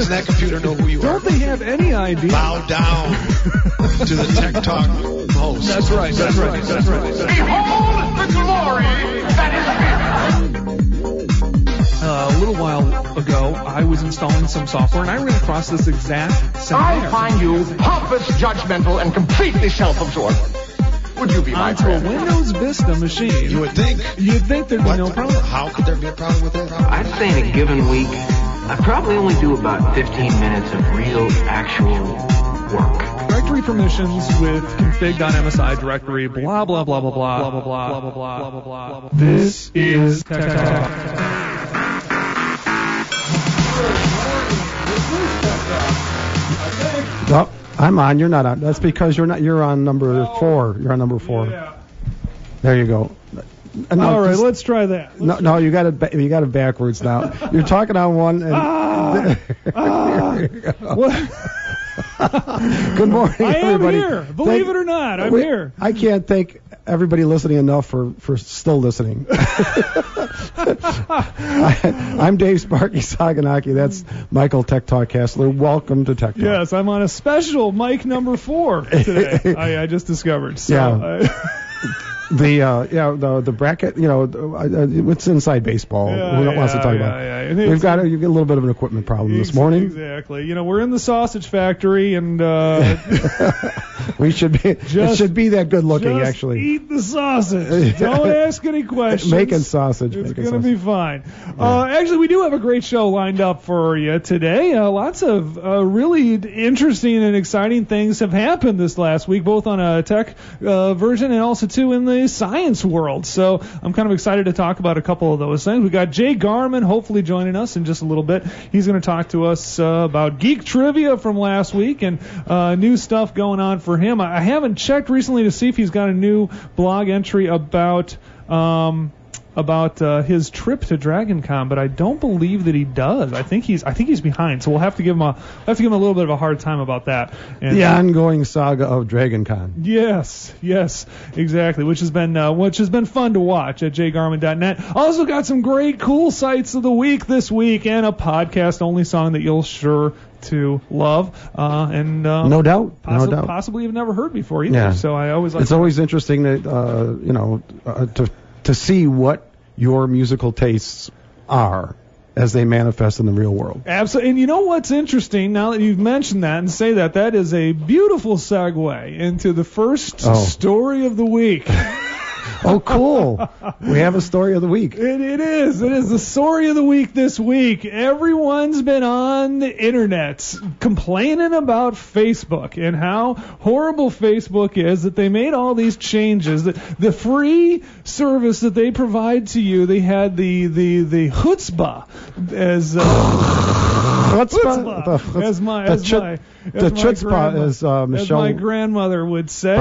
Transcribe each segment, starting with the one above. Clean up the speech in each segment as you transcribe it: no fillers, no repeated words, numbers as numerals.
doesn't that computer know who you are? Don't they have any idea? Bow down to the Tech Talk host. That's right. Behold the glory that is a little while ago, I was installing some software, and I ran across this exact same I error. find you pompous, judgmental, and completely self-absorbed. Would you be my Onto a friend? Windows Vista machine. You would think. You'd think there'd be What? no problem. How could there be a problem with that? I'd say in a given week, I probably only do about 15 minutes of real, actual work. Directory permissions with config.msi directory, blah, blah, blah, blah, blah, blah, blah, blah, blah, blah, blah, blah. This is Tech Talk. Oh, I'm on. You're not on. That's because you're not. You're on number 4. You're on number 4. Yeah. There you go. No, All right, just- let's try that. No, you got it. You got it backwards now. You're talking on one. And there you go. What? Good morning, I am everybody. here. Believe it or not, I'm here. I can't thank everybody listening enough for still listening. I'm Dave Sparky Saganaki. That's Michael Tech Talk Kessler. Welcome to Tech Talk. Yes, I'm on a special mic number 4 today. I just discovered. So Yeah. The bracket, it's inside baseball. Who wants to talk about it? We've got a little bit of an equipment problem this morning. Exactly. We're in the sausage factory, and we should be. It should be that good looking, just actually. eat the sausage. Don't ask any questions. Making sausage. It's going to be fine. Actually, we do have a great show lined up for you today. Lots of really interesting and exciting things have happened this last week, both on a tech version and also, too, in the science world. So I'm kind of excited to talk about a couple of those things. We got Jay Garman hopefully joining us in just a little bit. He's going to talk to us about geek trivia from last week and new stuff going on for him. I haven't checked recently to see if he's got a new blog entry about his trip to DragonCon, but I don't believe that he does. I think he's behind, so we'll have to give him a little bit of a hard time about that. And the ongoing saga of DragonCon. Yes, exactly. Which has been fun to watch at jgarmin.net. Also got some great cool sites of the week this week, and a podcast only song that you'll sure to love, and no doubt, possibly you've never heard before either. Yeah. So I always like. It's always interesting that to see what your musical tastes are as they manifest in the real world. Absolutely. And you know what's interesting, now that you've mentioned that and say that is a beautiful segue into the first story of the week. Oh, cool. We have a story of the week. It is the story of the week this week. Everyone's been on the internet complaining about Facebook and how horrible Facebook is, that they made all these changes. The free service that they provide to you, they had the chutzpah as chutzpah, as my grandmother would say,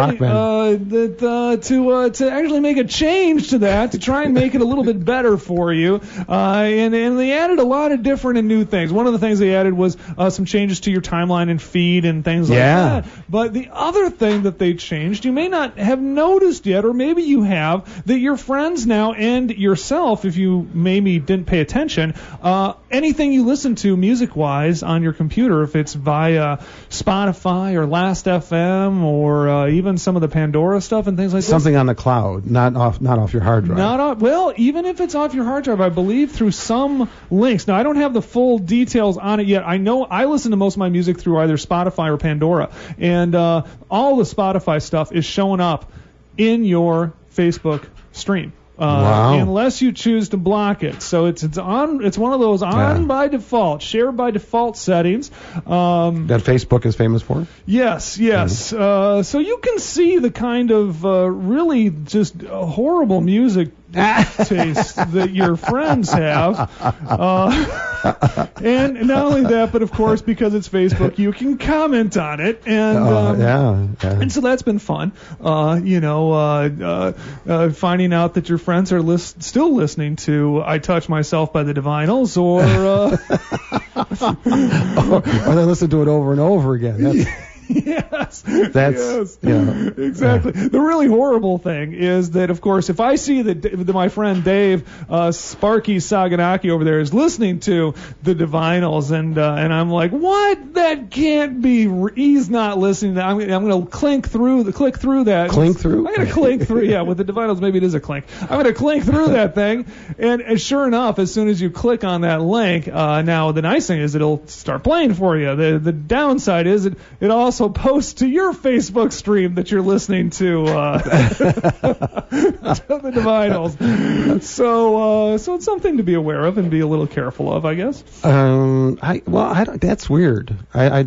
to actually make a change to that, to try and make it a little bit better for you. And they added a lot of different and new things. One of the things they added was some changes to your timeline and feed and things like that. But the other thing that they changed, you may not have noticed yet, or maybe you have, that your friends now and yourself, if you maybe didn't pay attention, anything you listen to music-wise on your computer, if it's via Spotify or Last.fm or even some of the Pandora stuff and things like that. Something on the cloud, not off your hard drive. Well, even if it's off your hard drive, I believe through some links. Now, I don't have the full details on it yet. I know I listen to most of my music through either Spotify or Pandora, and all the Spotify stuff is showing up in your Facebook stream. Unless you choose to block it. So it's one of those by default, share by default settings. That Facebook is famous for? Yes. Mm-hmm. So you can see the kind of really just horrible music taste that your friends have. And not only that, but of course, because it's Facebook, you can comment on it. And and so that's been fun. Finding out that your friends are still listening to I Touch Myself by the Divinals, or or they listen to it over and over again. Yes. That's exactly. The really horrible thing is that, of course, if I see that my friend Dave Sparky Saganaki over there is listening to the Divinals, and I'm like, what? That can't be. He's not listening. I'm going to click through that. Clink through? I'm going to clink through. Yeah, with the Divinals, maybe it is a clink. I'm going to clink through that thing, and sure enough, as soon as you click on that link, now the nice thing is it'll start playing for you. The downside is it also posts to your Facebook stream that you're listening to the Divinals. So it's something to be aware of and be a little careful of, I guess. That's weird. I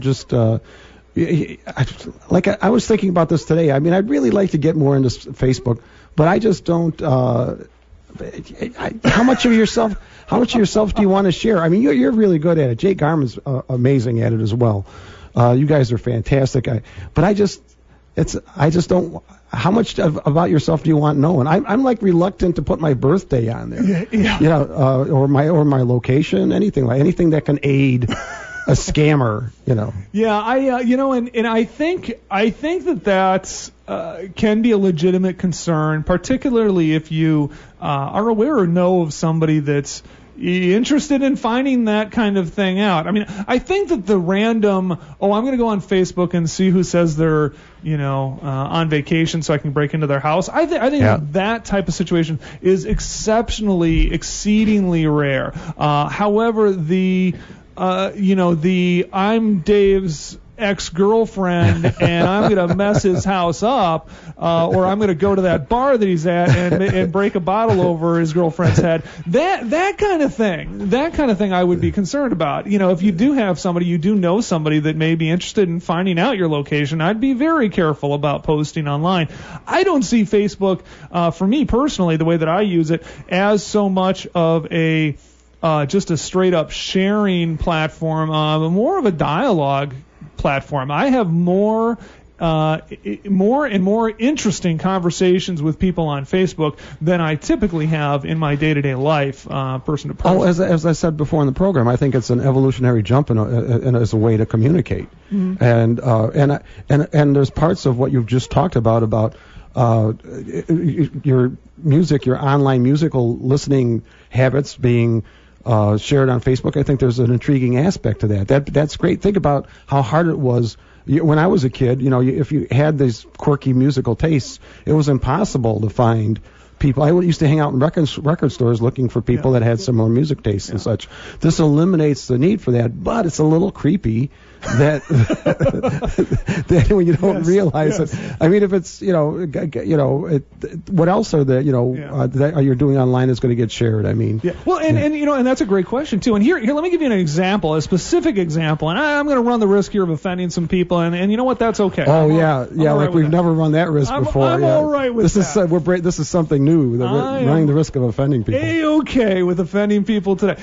was thinking about this today. I mean, I'd really like to get more into Facebook, but I just don't. How much of yourself do you want to share? I mean, you're really good at it. Jay Garman's amazing at it as well. You guys are fantastic. But I just don't. How much about yourself do you want known? I'm like reluctant to put my birthday on there. Yeah. Or my location, anything that can aid a scammer. Yeah, and I think that can be a legitimate concern, particularly if you are aware or know of somebody that's interested in finding that kind of thing out. I mean, I think that the random, I'm going to go on Facebook and see who says they're, on vacation so I can break into their house. I think that type of situation is exceedingly rare. However, I'm Dave's ex-girlfriend and I'm going to mess his house up, or I'm going to go to that bar that he's at and break a bottle over his girlfriend's head. That kind of thing I would be concerned about. If you do have somebody, you do know somebody that may be interested in finding out your location, I'd be very careful about posting online. I don't see Facebook, for me personally, the way that I use it, as so much of a just a straight up sharing platform, more of a dialogue platform. I have more and more interesting conversations with people on Facebook than I typically have in my day-to-day life, person to person. As I said before in the program, I think it's an evolutionary jump as a way to communicate. Mm-hmm. And there's parts of what you've just talked about your music, your online musical listening habits being shared on Facebook. I think there's an intriguing aspect to that. That's great. Think about how hard it was when I was a kid. If you had these quirky musical tastes, it was impossible to find people. I used to hang out in record stores looking for people that had similar music tastes and such. This eliminates the need for that, but it's a little creepy that when you don't realize it. I mean, if it's what else are that you're doing online is going to get shared? I mean, well, and that's a great question too. And here let me give you an example, a specific example, and I'm going to run the risk here of offending some people, and you know what? That's okay. Like we've never run that risk before. I'm all right with that. This is something new. Running the risk of offending people. A-okay with offending people today.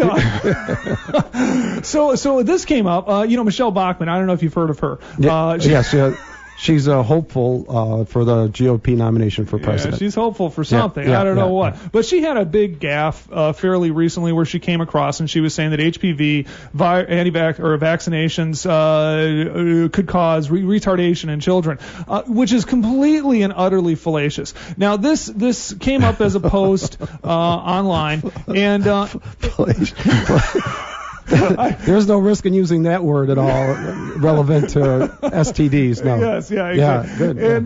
So this came up. Michelle Bachmann. I don't know if you've heard of her. Yes. She's hopeful for the GOP nomination for president. She's hopeful for something. I don't know what. But she had a big gaffe fairly recently where she came across and she was saying that HPV vaccinations could cause retardation in children, which is completely and utterly fallacious. Now, this came up as a post online, and there's no risk in using that word at all relevant to STDs. No. Yes, exactly. Yeah, good. And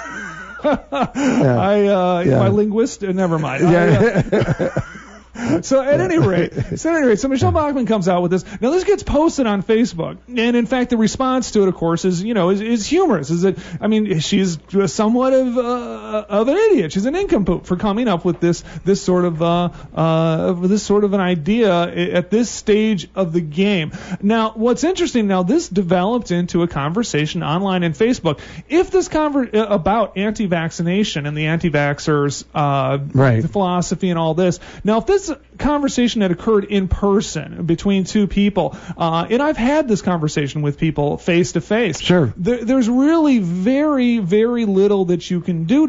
my linguist, never mind. So at any rate, so Michelle Bachmann comes out with this. Now this gets posted on Facebook, and in fact the response to it, of course, is humorous. She's somewhat of an idiot. She's a nincompoop for coming up with this sort of an idea at this stage of the game. Now, what's interesting? Now this developed into a conversation online and Facebook. If this about anti-vaccination and the anti-vaxxers, the philosophy and all this. Now, if this conversation had occurred in person between two people, and I've had this conversation with people face to face. Sure. There's really very, very little that you can do to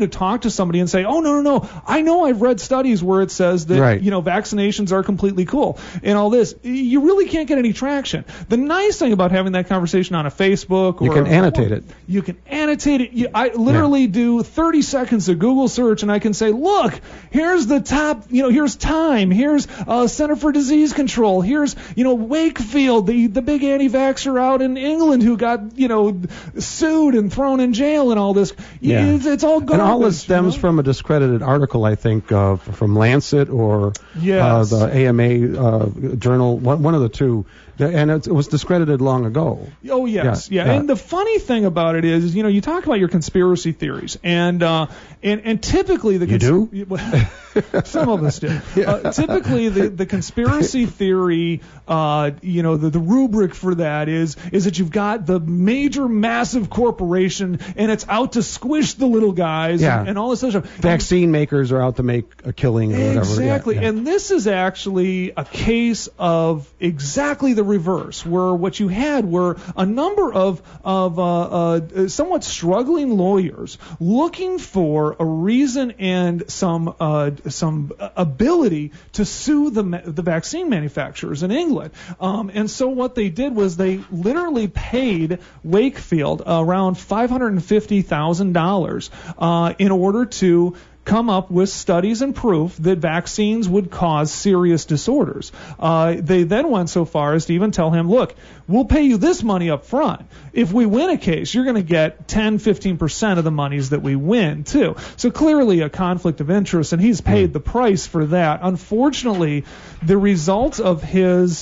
talk to somebody and say, oh, no, I know I've read studies where it says that, vaccinations are completely cool and all this. You really can't get any traction. The nice thing about having that conversation on a Facebook or you can annotate it. You can annotate it. I literally do 30 seconds of Google search and I can say, look, here's the top, here's Time, here's Center for Disease Control, here's, Wakefield, the big anti-vaxxer out in England who got, sued and thrown in jail and all this. Yeah. It's all garbage. And all this stems from a discredited article, I think, from Lancet or the AMA journal, one of the two. And it was discredited long ago. Oh, yes. Yeah. And the funny thing about it is, you talk about your conspiracy theories, and typically the... You do? Some of us do. Typically, the conspiracy theory, the rubric for that is that you've got the major, massive corporation, and it's out to squish the little guys and all this other stuff. Vaccine makers are out to make a killing or whatever. Exactly. Yeah. And this is actually a case of exactly the reverse, where what you had were a number of somewhat struggling lawyers looking for a reason and some ability to sue the vaccine manufacturers in England. And so what they did was they literally paid Wakefield around $550,000 in order to come up with studies and proof that vaccines would cause serious disorders. They then went so far as to even tell him, look, we'll pay you this money up front. If we win a case, you're going to get 10-15% of the monies that we win, too. So clearly a conflict of interest, and he's paid the price for that. Unfortunately, the results of his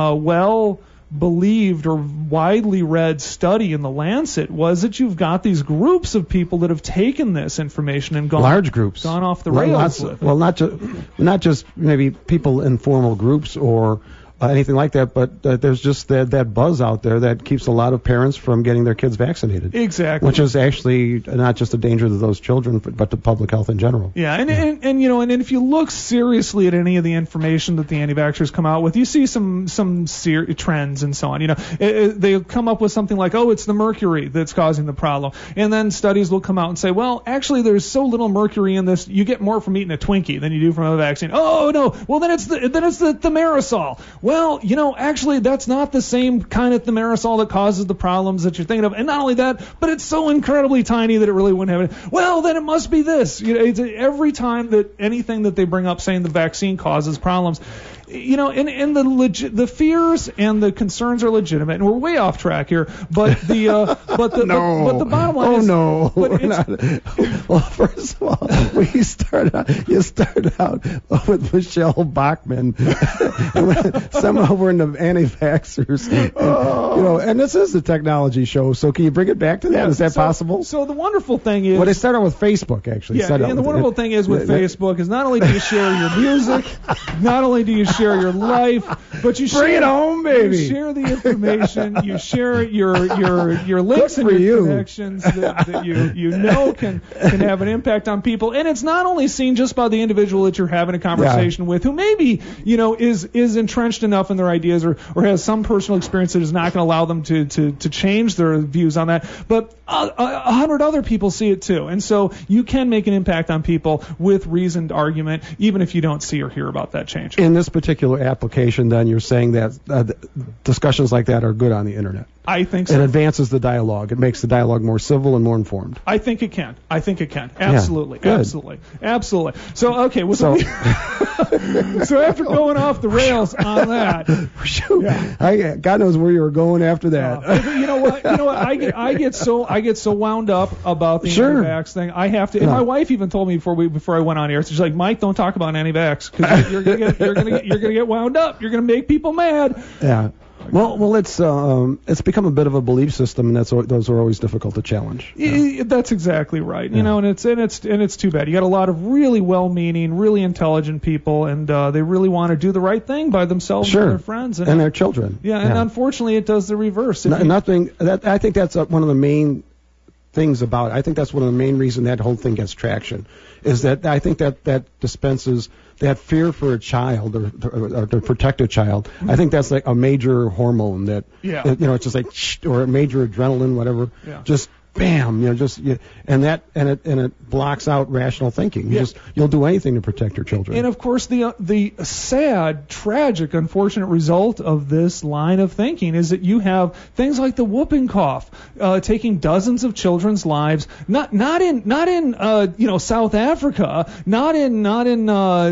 believed or widely read study in the Lancet was that you've got these groups of people that have taken this information and gone large groups, gone off the rails with it. Well, not just maybe people in formal groups or anything like that, but there's just that buzz out there that keeps a lot of parents from getting their kids vaccinated. Exactly. Which is actually not just a danger to those children, but to public health in general. Yeah, and if you look seriously at any of the information that the anti-vaxxers come out with, you see some trends and so on. They come up with something like, oh, it's the mercury that's causing the problem, and then studies will come out and say, well, actually, there's so little mercury in this, you get more from eating a Twinkie than you do from a vaccine. Oh no, well then it's the thimerosal. Well, actually, that's not the same kind of thimerosal that causes the problems that you're thinking of. And not only that, but it's so incredibly tiny that it really wouldn't have it. Well, then it must be this. It's every time that anything that they bring up saying the vaccine causes problems, and the fears and the concerns are legitimate, and we're way off track here. But the the bottom line is, no, we're not. Well, first of all, you started out with Michelle Bachmann, and somehow we're into anti-vaxxers, and this is the technology show. So can you bring it back to that? Is that possible? So the wonderful thing is, well, they started with Facebook actually. Yeah, and the wonderful thing is with Facebook is not only do you share your music, not only do you share your life, but you bring it home, baby. You share the information. You share your links and your connections that you can have an impact on people. And it's not only seen just by the individual that you're having a conversation with, who maybe is entrenched enough in their ideas or has some personal experience that is not going to allow them to change their views on that. But 100 other people see it too, and so you can make an impact on people with reasoned argument, even if you don't see or hear about that change. In this particular application, then, you're saying that discussions like that are good on the internet. I think so. It advances the dialogue. It makes the dialogue more civil and more informed. I think it can. Absolutely. Yeah, Absolutely. So, okay. So after going off the rails on that, God knows where you were going after that. You know what? I get so wound up about the anti-vax thing. I have to. And my wife even told me before I went on air. She's like, Mike, don't talk about anti-vax because you're gonna get wound up. You're gonna make people mad. Yeah. Well, it's become a bit of a belief system, and those are always difficult to challenge. That's exactly right. And it's too bad. You got a lot of really well-meaning, really intelligent people, and they really want to do the right thing by themselves and their friends and their children. Yeah, and unfortunately, it does the reverse. I think that's one of the main things about it. I think that's one of the main reasons that whole thing gets traction, is that I think that dispenses that fear for a child or to protect a child. Mm-hmm. I think that's like a major hormone that, it's just like, or a major adrenaline, whatever, just bam, and it blocks out rational thinking. You'll do anything to protect your children. And of course, the sad, tragic, unfortunate result of this line of thinking is that you have things like the whooping cough taking dozens of children's lives. Not in South Africa, not in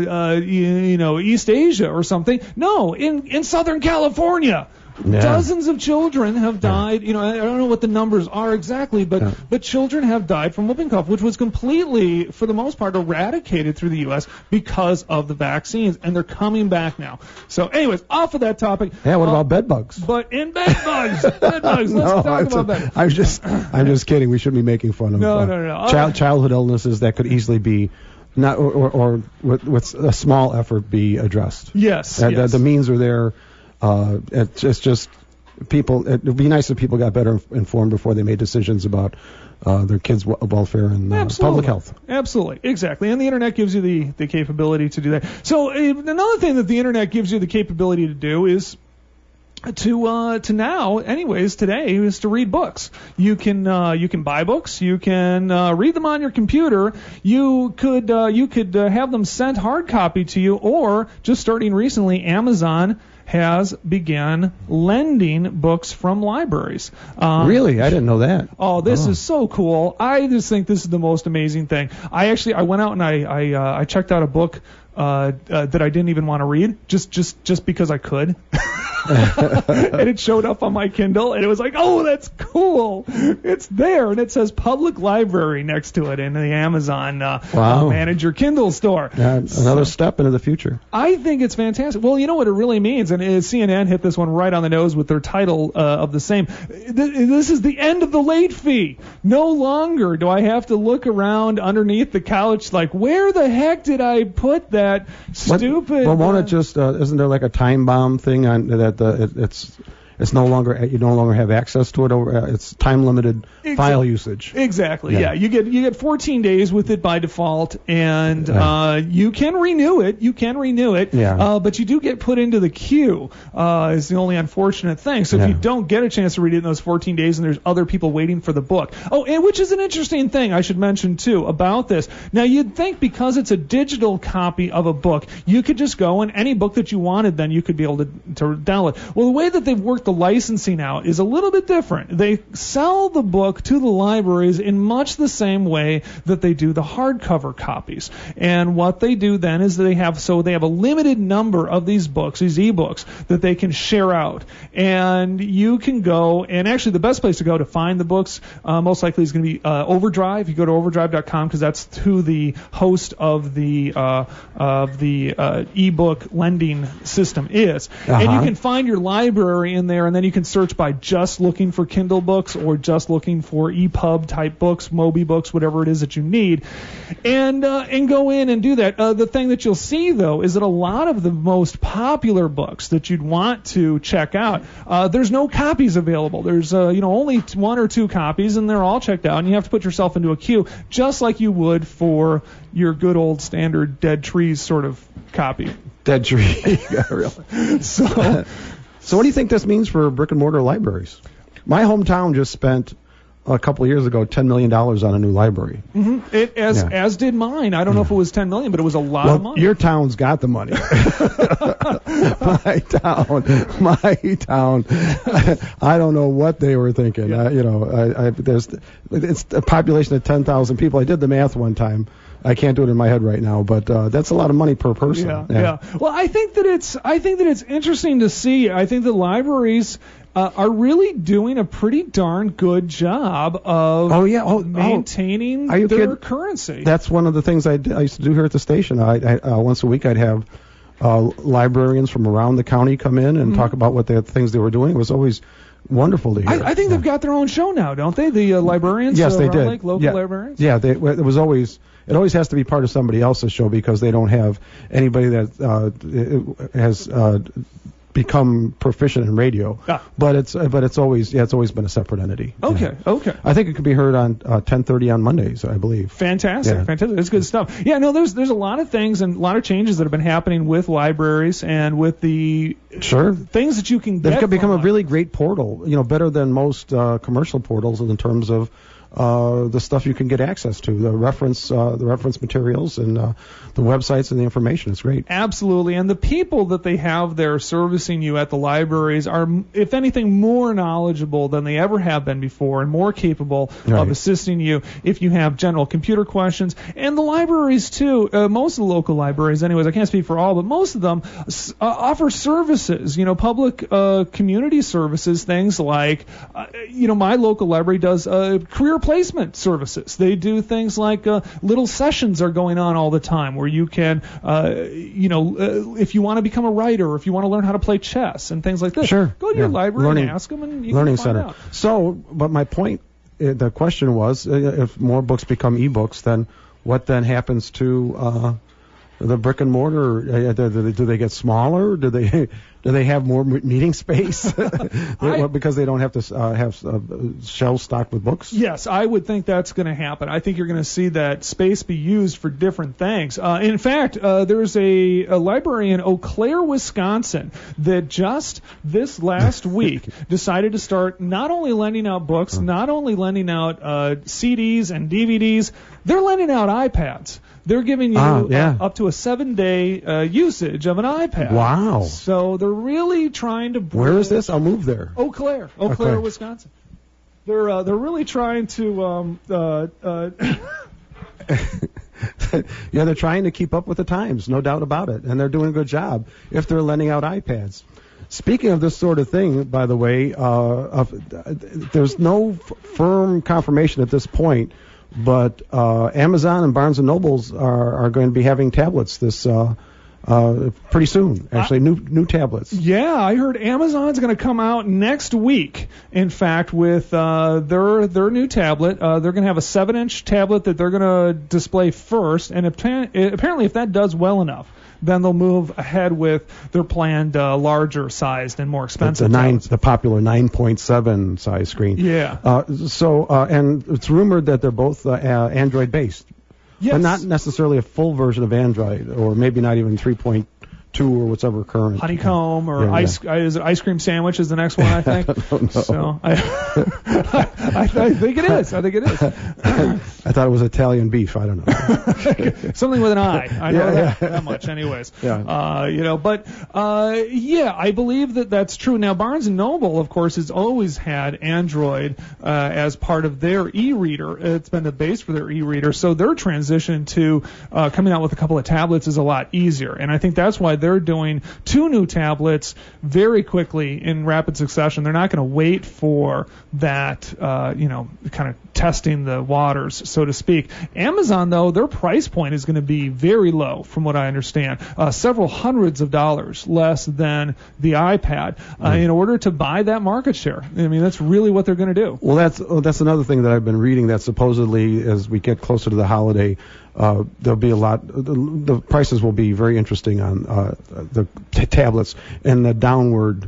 East Asia or something. No, in Southern California. Yeah. Dozens of children have died. I don't know what the numbers are exactly, but children have died from whooping cough, which was completely, for the most part, eradicated through the U.S. because of the vaccines, and they're coming back now. So, anyways, off of that topic. Yeah, what about bed bugs? But in bed bugs, let's talk about bed bugs. I'm just kidding. We shouldn't be making fun of no. Childhood illnesses that could easily be not or with a small effort be addressed. Yes. The means are there. It's just people. It would be nice if people got better informed before they made decisions about their kids' welfare and public health. Absolutely, exactly. And the internet gives you the capability to do that. So another thing that the internet gives you the capability to do is to now, anyways, today is to read books. You can buy books. You can read them on your computer. You could have them sent hard copy to you, or just starting recently, Amazon has begun lending books from libraries. Really? I didn't know that. Oh, this is so cool. I just think this is the most amazing thing. I went out and I checked out a book that I didn't even want to read, just because I could. And it showed up on my Kindle, and it was like, oh, that's cool. It's there, and it says public library next to it in the Amazon Manage Your Kindle store. Another step into the future. I think it's fantastic. Well, you know what it really means, and CNN hit this one right on the nose with their title of the same. This is the end of the late fee. No longer do I have to look around underneath the couch like, where the heck did I put that stupid... Well, won't it just... isn't there like a time bomb thing on that it's no longer, you no longer have access to it, or it's time limited file usage. Exactly. Yeah. You get 14 days with it by default, and you can renew it. Yeah. But you do get put into the queue. Is the only unfortunate thing. So if you don't get a chance to read it in those 14 days, and there's other people waiting for the book. Oh, and which is an interesting thing I should mention too about this. Now you'd think because it's a digital copy of a book, you could just go and any book that you wanted, then you could be able to download. Well, the way that they've worked the licensing out is a little bit different. They sell the book to the libraries in much the same way that they do the hardcover copies. And what they do then is they have a limited number of these books, these ebooks, that they can share out. And you can go, and actually the best place to go to find the books most likely is going to be Overdrive. You go to overdrive.com because that's who the host of the ebook lending system is. And you can find your library in there, and then you can search by just looking for Kindle books or just looking for EPUB type books, Moby books, whatever it is that you need, and go in and do that. The thing that you'll see though is that a lot of the most popular books that you'd want to check out, there's no copies available. There's only one or two copies, and they're all checked out, and you have to put yourself into a queue just like you would for your good old standard Dead Trees sort of copy. Dead Tree. Yeah, really. So what do you think this means for brick and mortar libraries? My hometown just spent a couple of years ago $10 million on a new library. Mm-hmm. As did mine. I don't know if it was $10 million, but it was a lot of money. Your town's got the money. my town. I don't know what they were thinking. Yeah. It's a population of 10,000 people. I did the math one time. I can't do it in my head right now, but that's a lot of money per person. Yeah. Well, I think that it's interesting to see. I think the libraries are really doing a pretty darn good job of maintaining their currency. That's one of the things I used to do here at the station. I once a week I'd have librarians from around the county come in and talk about what things they were doing. It was always wonderful to hear. I think they've got their own show now, don't they? The librarians? Yes, they did. Lake, local librarians? Yeah, it always has to be part of somebody else's show because they don't have anybody that has become proficient in radio. But it's always been a separate entity. Okay. I think it could be heard on 10:30 on Mondays, I believe. Fantastic. That's good stuff. Yeah, no, there's a lot of things and a lot of changes that have been happening with libraries and with the things that you can get. They've become a really great portal. Better than most commercial portals in terms of the stuff you can get access to, the reference materials and the websites and the information. It's great. Absolutely. And the people that they have there servicing you at the libraries are, if anything, more knowledgeable than they ever have been before and more capable of assisting you if you have general computer questions. And the libraries, too, most of the local libraries, anyways, I can't speak for all, but most of them offer services, public community services, things like, my local library does career placement services. They do things like little sessions are going on all the time where you can, if you want to become a writer, or if you want to learn how to play chess and things like this, sure. go to your library and ask them, and you learning can find center. out. So, but my point, the question was, if more books become e-books, then what then happens to the brick and mortar? Do they get smaller? Do they have more meeting space because they don't have to have shelves stocked with books? Yes, I would think that's going to happen. I think you're going to see that space be used for different things. In fact, there's a library in Eau Claire, Wisconsin, that just this last week decided to start not only lending out books, not only lending out CDs and DVDs, they're lending out iPads. They're giving you up to a 7-day usage of an iPad. Wow. So they're really trying to bring... Where is this? I'll move there. Eau Claire, Wisconsin. They're really trying to... they're trying to keep up with the times, no doubt about it, and they're doing a good job if they're lending out iPads. Speaking of this sort of thing, by the way, there's no firm confirmation at this point, but Amazon and Barnes & Nobles are going to be having tablets this pretty soon. Actually, new tablets. Yeah, I heard Amazon's going to come out next week. In fact, with their new tablet, they're going to have a 7-inch tablet that they're going to display first, and apparently, if that does well enough, then they'll move ahead with their planned larger sized and more expensive tablets. The popular 9.7 size screen. Yeah. And it's rumored that they're both Android based. Yes. But not necessarily a full version of Android, or maybe not even 3.2 or whatever current. Honeycomb or is it ice cream sandwich is the next one, I think. I don't know. So I think it is. I thought it was Italian beef. I don't know. Something with an I. I know that much anyways. Yeah. I believe that's true. Now, Barnes & Noble, of course, has always had Android as part of their e-reader. It's been the base for their e-reader. So their transition to coming out with a couple of tablets is a lot easier. And I think that's why they're doing 2 new tablets very quickly in rapid succession. They're not going to wait for that, kind of testing the waters, so to speak. Amazon, though, their price point is going to be very low, from what I understand, several hundreds of dollars less than the iPad, in order to buy that market share. I mean, that's really what they're going to do. Well, that's another thing that I've been reading, that supposedly as we get closer to the holiday, there'll be a lot. The prices will be very interesting on the tablets and the downward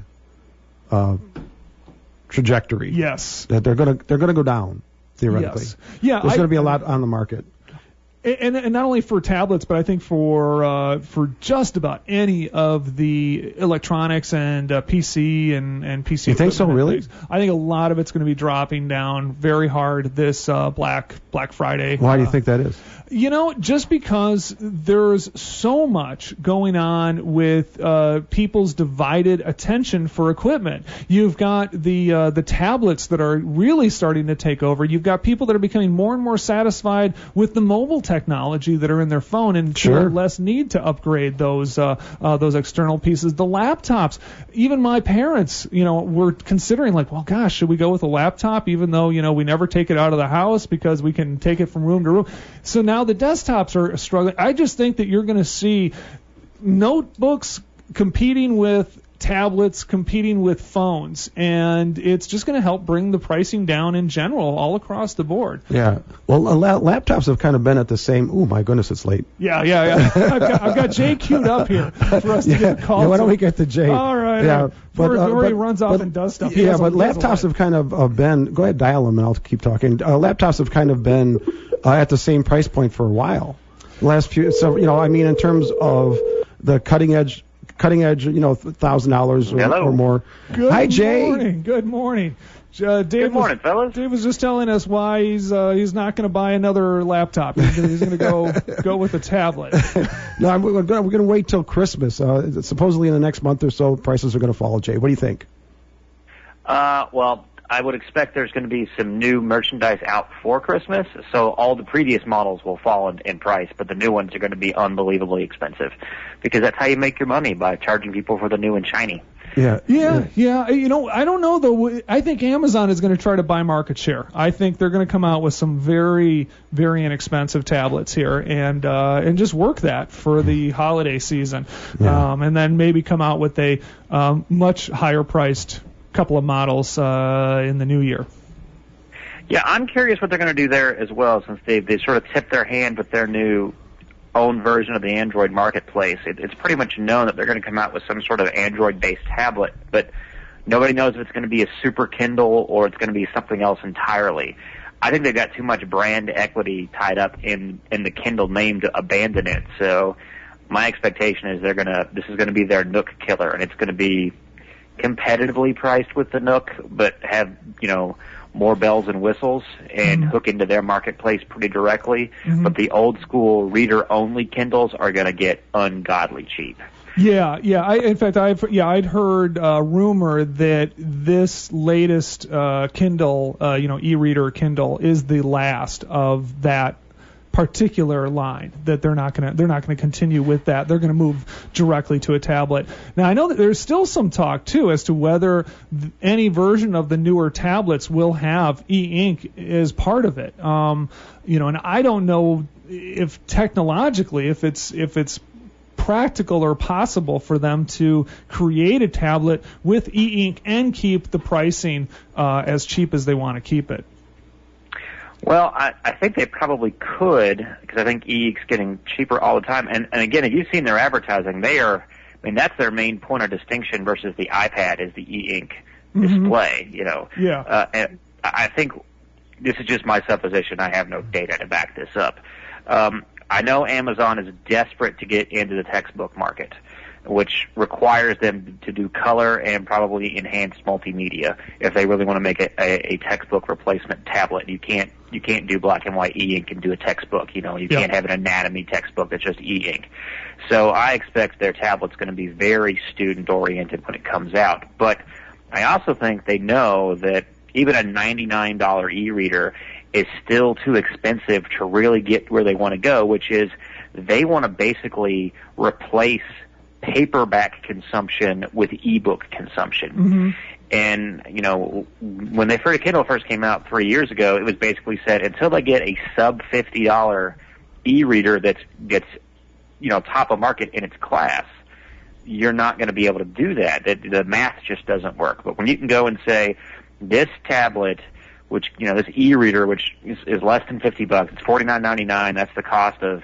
trajectory. Yes. That they're gonna go down theoretically. Yes. Yeah. There's going to be a lot on the market. And not only for tablets, but I think for just about any of the electronics and PC and PC. You think so, really? I think a lot of it's going to be dropping down very hard this Black Friday. Why do you think that is? Just because there's so much going on with people's divided attention for equipment. You've got the tablets that are really starting to take over. You've got people that are becoming more and more satisfied with the mobile technology that are in their phone and feel less need to upgrade those external pieces. The laptops, even my parents, were considering like, well, gosh, should we go with a laptop even though, we never take it out of the house because we can take it from room to room. So now the desktops are struggling. I just think that you're going to see notebooks competing with tablets, competing with phones, and it's just going to help bring the pricing down in general all across the board. Yeah. Well, laptops have kind of been at the same. Oh my goodness, it's late. Yeah. I've got Jay queued up here for us to get calls. Yeah, why don't we get to Jay? All right. Yeah. Before he runs off and does stuff. Yeah, but laptops have kind of been. Go ahead, dial them, and I'll keep talking. Laptops have kind of been at the same price point for a while. Last few. So in terms of the cutting edge cutting edge, $1,000 or more. Hi, Jay. Good morning. Good morning, fellas. Dave was just telling us why he's not going to buy another laptop. He's going to go with a tablet. No, we're going to wait till Christmas. Supposedly in the next month or so, prices are going to fall. Jay, what do you think? Well, I would expect there's going to be some new merchandise out for Christmas, so all the previous models will fall in price, but the new ones are going to be unbelievably expensive because that's how you make your money, by charging people for the new and shiny. Yeah. I don't know, though. I think Amazon is going to try to buy market share. I think they're going to come out with some very, very inexpensive tablets here and just work that for the holiday season. Yeah. And then maybe come out with a much higher priced couple of models in the new year. Yeah, I'm curious what they're going to do there as well, since they sort of tipped their hand with their new own version of the Android marketplace. It's pretty much known that they're going to come out with some sort of Android-based tablet, but nobody knows if it's going to be a super Kindle or it's going to be something else entirely. I think they've got too much brand equity tied up in the Kindle name to abandon it. So my expectation is this is going to be their Nook killer, and it's going to be competitively priced with the Nook, but have, more bells and whistles and hook into their marketplace pretty directly. But the old school reader-only Kindles are going to get ungodly cheap. Yeah. I'd heard rumor that this latest Kindle, e-reader Kindle, is the last of that particular line, that they're not going to continue with that. They're going to move directly to a tablet. Now, I know that there's still some talk too as to whether any version of the newer tablets will have e-ink as part of it. And I don't know if technologically, if it's practical or possible for them to create a tablet with e-ink and keep the pricing as cheap as they want to keep it. Well, I think they probably could, because I think e-ink's getting cheaper all the time. And again, if you've seen their advertising, that's their main point of distinction versus the iPad is the e-ink display, Yeah. And I think this is just my supposition. I have no data to back this up. I know Amazon is desperate to get into the textbook market, which requires them to do color and probably enhanced multimedia if they really want to make a textbook replacement tablet. You can't do black and white e-ink and do a textbook. You can't have an anatomy textbook that's just e-ink. So I expect their tablet's going to be very student-oriented when it comes out. But I also think they know that even a $99 e-reader is still too expensive to really get where they want to go, which is they want to basically replace paperback consumption with ebook consumption. And, when Kindle first came out 3 years ago, it was basically said until they get a sub $50 e-reader that's top of market in its class, you're not going to be able to do that. The math just doesn't work. But when you can go and say, this tablet, which, this e-reader, which is less than $50, it's $49.99, that's the cost of,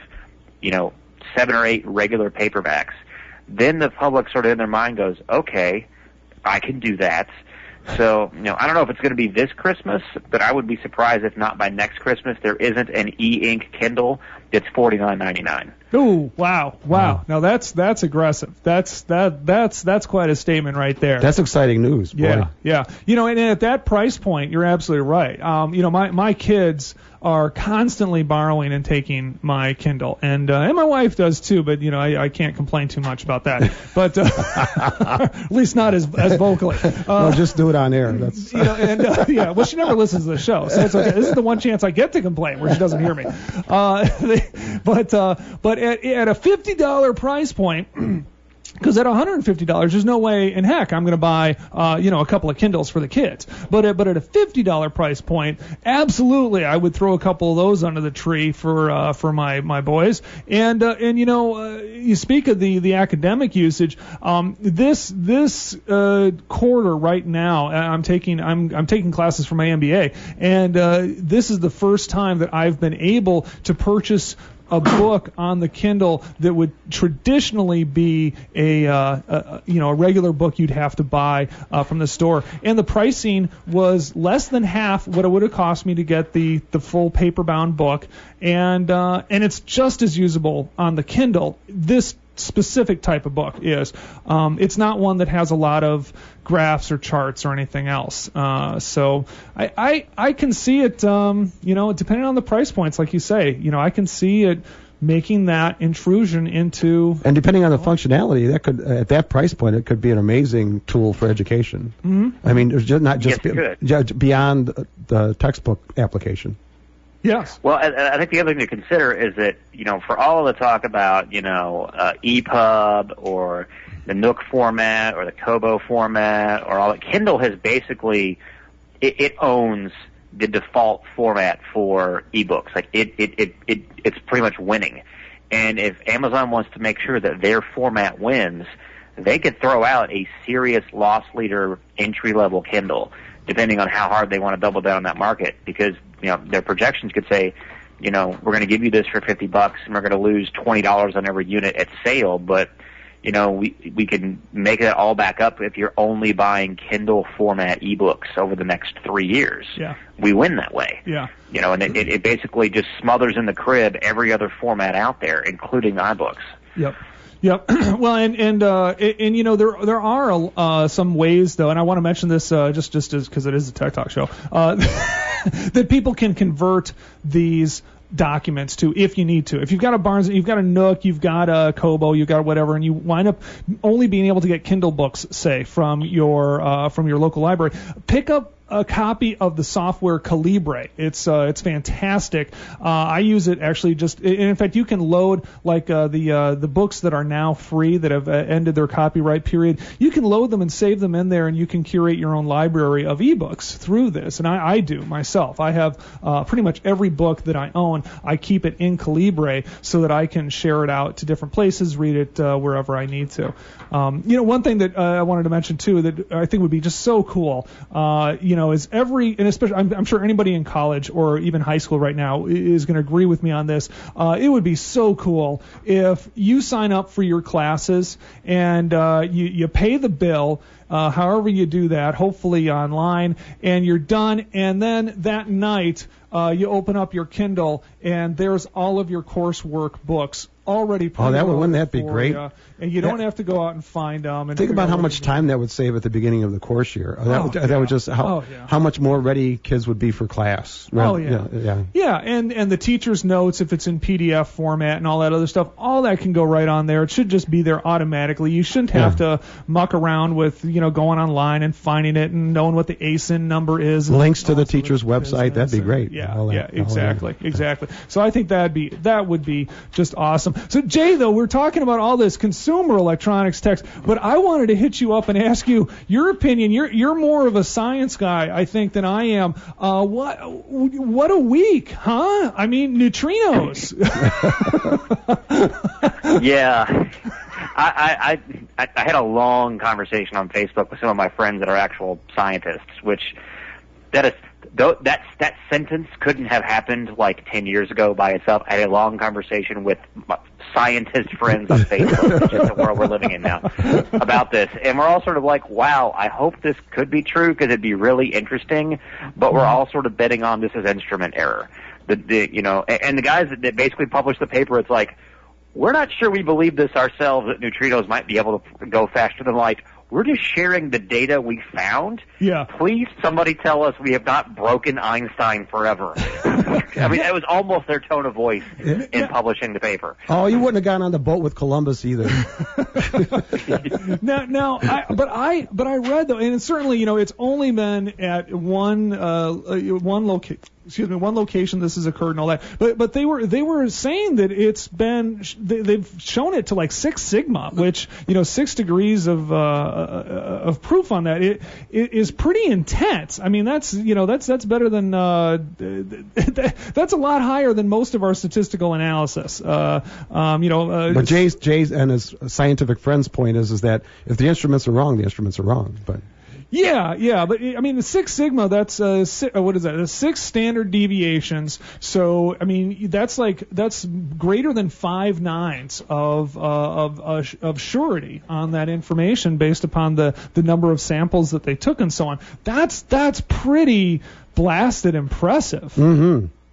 7 or 8 regular paperbacks, then the public sort of in their mind goes, okay, I can do that. So, I don't know if it's going to be this Christmas, but I would be surprised if not by next Christmas there isn't an e-ink Kindle that's $49.99. Ooh, wow. Now that's aggressive. That's quite a statement right there. That's exciting news, boy. Yeah. And at that price point, you're absolutely right. My kids are constantly borrowing and taking my Kindle, and my wife does too. But I can't complain too much about that. But at least not as vocally. No, just do it on air. That's Well, she never listens to the show, so it's okay. This is the one chance I get to complain where she doesn't hear me. But at a $50 price point, because at $150, there's no way in heck I'm going to buy, a couple of Kindles for the kids. But at a $50 price point, absolutely, I would throw a couple of those under the tree for my boys. And you speak of the academic usage. This quarter right now, I'm taking classes for my MBA, and this is the first time that I've been able to purchase a book on the Kindle that would traditionally be a regular book you'd have to buy from the store, and the pricing was less than half what it would have cost me to get the full paper-bound book, and it's just as usable on the Kindle. This specific type of book is. It's not one that has a lot of graphs or charts or anything else. So I can see it, depending on the price points, like you say, I can see it making that intrusion into. And depending on the functionality, that could, at that price point, it could be an amazing tool for education. Mm-hmm. I mean, it's not just beyond the textbook application. Yes. Well, I think the other thing to consider is that, for all the talk about, EPUB or the Nook format or the Kobo format or all that, Kindle has basically, it owns the default format for ebooks. Like it's pretty much winning. And if Amazon wants to make sure that their format wins, they could throw out a serious loss leader entry-level Kindle, depending on how hard they want to double down on that market, because their projections could say, we're going to give you this for $50 and we're going to lose $20 on every unit at sale, but we can make it all back up if you're only buying Kindle format ebooks over the next 3 years. Yeah. We win that way. Yeah. And it basically just smothers in the crib every other format out there, including iBooks. Yep. Yep. Well, and there are some ways though, and I want to mention this just because it is a Tech Talk show, that people can convert these documents to, if you need to. If you've got a Barnes, you've got a Nook, you've got a Kobo, you've got whatever, and you wind up only being able to get Kindle books, say, from your local library, pick up a copy of the software Calibre. It's fantastic. I use it actually in fact, you can load like the books that are now free that have ended their copyright period. You can load them and save them in there, and you can curate your own library of ebooks through this. And I do myself. I have pretty much every book that I own. I keep it in Calibre so that I can share it out to different places, read it wherever I need to. One thing that I wanted to mention too that I think would be just so cool, is and especially I'm sure anybody in college or even high school right now is going to agree with me on this. It would be so cool if you sign up for your classes and you pay the bill, however you do that, hopefully online, and you're done, and then that night you open up your Kindle and there's all of your coursework books already printed. Wouldn't that be great? And you don't have to go out and find them. And think about how much time that would save at the beginning of the course year. That would just how much more ready kids would be for class. Yeah, and the teacher's notes, if it's in PDF format and all that other stuff, all that can go right on there. It should just be there automatically. You shouldn't have to muck around with going online and finding it and knowing what the ASIN number is. Links to the teacher's website, that'd be great. Exactly. So I think that would be just awesome. So Jay, though, we're talking about all this consumer electronics text, but I wanted to hit you up and ask you your opinion. You're more of a science guy, I think, than I am. What a week, huh? I mean, neutrinos. Yeah. I had a long conversation on Facebook with some of my friends that are actual scientists, which that sentence couldn't have happened like 10 years ago by itself. I had a long conversation with my scientist friends on Facebook, which is the world we're living in now, about this. And we're all sort of like, wow, I hope this could be true because it'd be really interesting, but we're all sort of betting on this as instrument error. And the guys that basically published the paper, it's like, we're not sure we believe this ourselves, that neutrinos might be able to go faster than light. We're just sharing the data we found. Yeah. Please, somebody tell us we have not broken Einstein forever. I mean, that was almost their tone of voice in publishing the paper. Oh, you wouldn't have gone on the boat with Columbus either. But I read though, and certainly, it's only been at one location this has occurred and all that. But they were saying that they've shown it to like 6 sigma, which 6 degrees of proof on that. It is pretty intense. I mean, that's better than that's a lot higher than most of our statistical analysis. But Jay's and his scientific friend's point is that if the instruments are wrong, the instruments are wrong. But Yeah, but I mean the 6 sigma, that's what is that? That's 6 standard deviations. So I mean that's greater than 5 nines of surety on that information based upon the number of samples that they took and so on. That's pretty blasted impressive. Mm-hmm.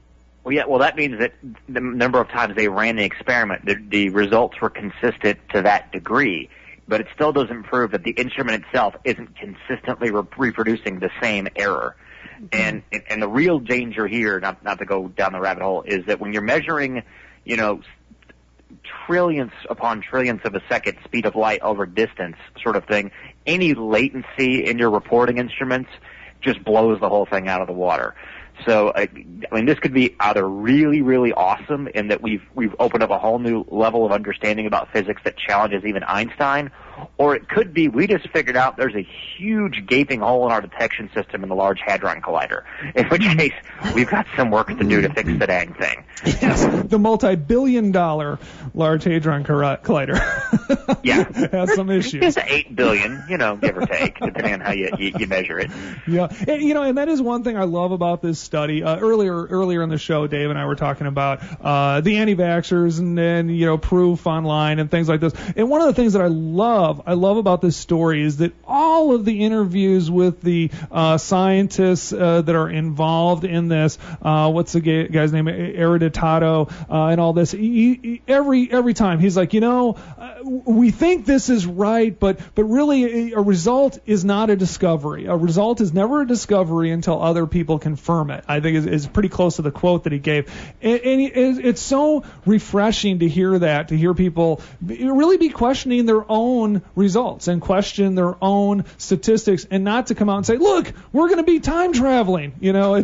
Well, yeah. Well, that means that the number of times they ran the experiment, the results were consistent to that degree. But it still doesn't prove that the instrument itself isn't consistently reproducing the same error. And the real danger here, not to go down the rabbit hole, is that when you're measuring, trillionths upon trillionths of a second speed of light over distance sort of thing, any latency in your reporting instruments just blows the whole thing out of the water. So, this could be either really, really awesome in that we've opened up a whole new level of understanding about physics that challenges even Einstein, or it could be we just figured out there's a huge gaping hole in our detection system in the Large Hadron Collider, in which case we've got some work to do to fix the dang thing. Yes, the multi-billion-dollar Large Hadron Collider. Yeah. Has some issues. It's 8 billion, give or take, depending on how you measure it. Yeah, and that is one thing I love about this study. Earlier in the show, Dave and I were talking about the anti-vaxxers and then proof online and things like this. And one of the things that I love about this story is that all of the interviews with the scientists that are involved in this, what's the guy's name, Erudittato, and all this, every time he's like, we think this is right, but really a result is not a discovery. A result is never a discovery until other people confirm it. I think is pretty close to the quote that he gave. And it's so refreshing to hear that, to hear people really be questioning their own results and question their own statistics, and not to come out and say, look, we're going to be time traveling. Yeah,